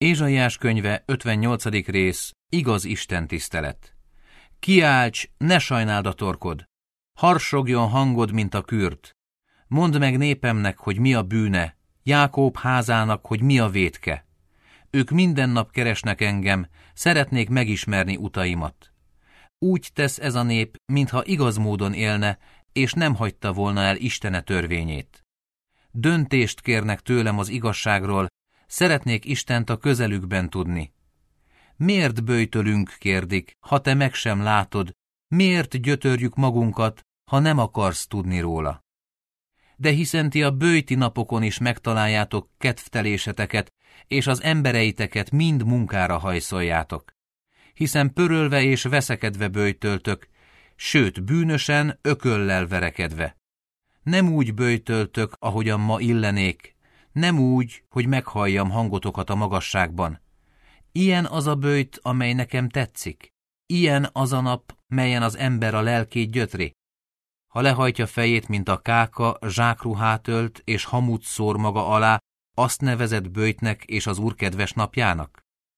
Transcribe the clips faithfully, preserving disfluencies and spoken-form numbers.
Ézsaiás könyve, ötvennyolcadik rész, igaz istentisztelet. Kiálts, ne sajnáld a torkod! Harsogjon hangod, mint a kürt! Mondd meg népemnek, hogy mi a bűne, Jákób házának, hogy mi a vétke. Ők minden nap keresnek engem, szeretnék megismerni utaimat. Úgy tesz ez a nép, mintha igaz módon élne, és nem hagyta volna el Istene törvényét. Döntést kérnek tőlem az igazságról, szeretnék Istent a közelükben tudni. Miért böjtölünk, kérdik, ha te meg sem látod, miért gyötörjük magunkat, ha nem akarsz tudni róla? De hiszen ti a böjti napokon is megtaláljátok kedvteléseteket, és az embereiteket mind munkára hajszoljátok. Hiszen pörölve és veszekedve böjtöltök, sőt bűnösen, ököllel verekedve. Nem úgy böjtöltök, ahogyan ma illenék, nem úgy, hogy meghalljam hangotokat a magasságban. Ilyen az a böjt, amely nekem tetszik. Ilyen az a nap, melyen az ember a lelkét gyötri. Ha lehajtja fejét, mint a káka, zsákruhát ölt és hamut szór maga alá, azt nevezett böjtnek és az Úr kedves napjának?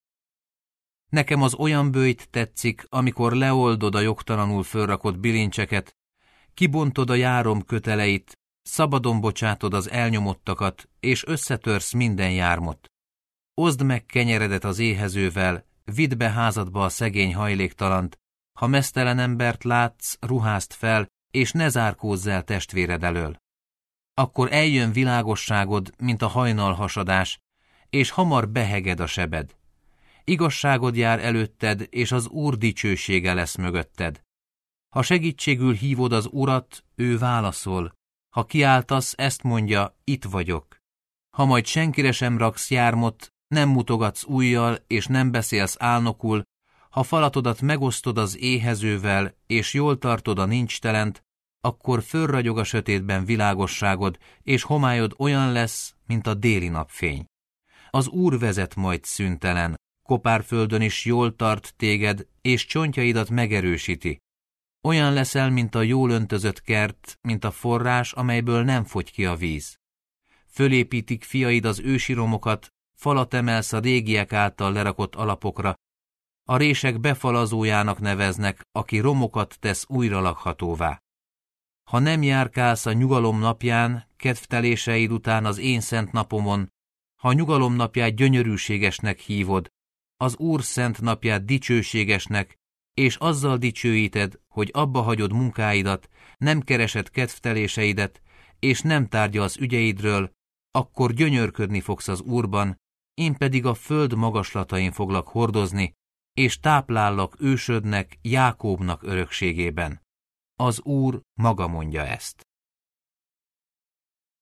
Nekem az olyan böjt tetszik, amikor leoldod a jogtalanul fölrakott bilincseket, kibontod a járom köteleit, szabadon bocsátod az elnyomottakat, és összetörsz minden jármot. Oszd meg kenyeredet az éhezővel, vidd be házadba a szegény hajléktalant, ha meztelen embert látsz, ruházd fel, és ne zárkózz el testvéred elől. Akkor eljön világosságod, mint a hajnalhasadás, és hamar beheged a sebed. Igazságod jár előtted, és az Úr dicsősége lesz mögötted. Ha segítségül hívod az Urat, ő válaszol. Ha kiáltasz, ezt mondja, itt vagyok. Ha majd senkire sem raksz jármot, nem mutogatsz ujjal, és nem beszélsz álnokul, ha falatodat megosztod az éhezővel, és jól tartod a nincstelent, akkor fölragyog a sötétben világosságod, és homályod olyan lesz, mint a déli napfény. Az Úr vezet majd szüntelen, kopárföldön is jól tart téged, és csontjaidat megerősíti. Olyan leszel, mint a jól öntözött kert, mint a forrás, amelyből nem fogy ki a víz. Fölépítik fiaid az ősi romokat, falat emelsz a régiek által lerakott alapokra, a rések befalazójának neveznek, aki romokat tesz újra lakhatóvá. Ha nem járkálsz a nyugalom napján, kedvteléseid után az én szent napomon, ha a nyugalom napját gyönyörűségesnek hívod, az Úr szent napját dicsőségesnek, és azzal dicsőíted, hogy abba hagyod munkáidat, nem keresed kedvteléseidet, és nem tárgyalsz ügyeidről, akkor gyönyörködni fogsz az Úrban, én pedig a föld magaslatain foglak hordozni, és táplállak ősödnek, Jákóbnak örökségében. Az Úr maga mondja ezt.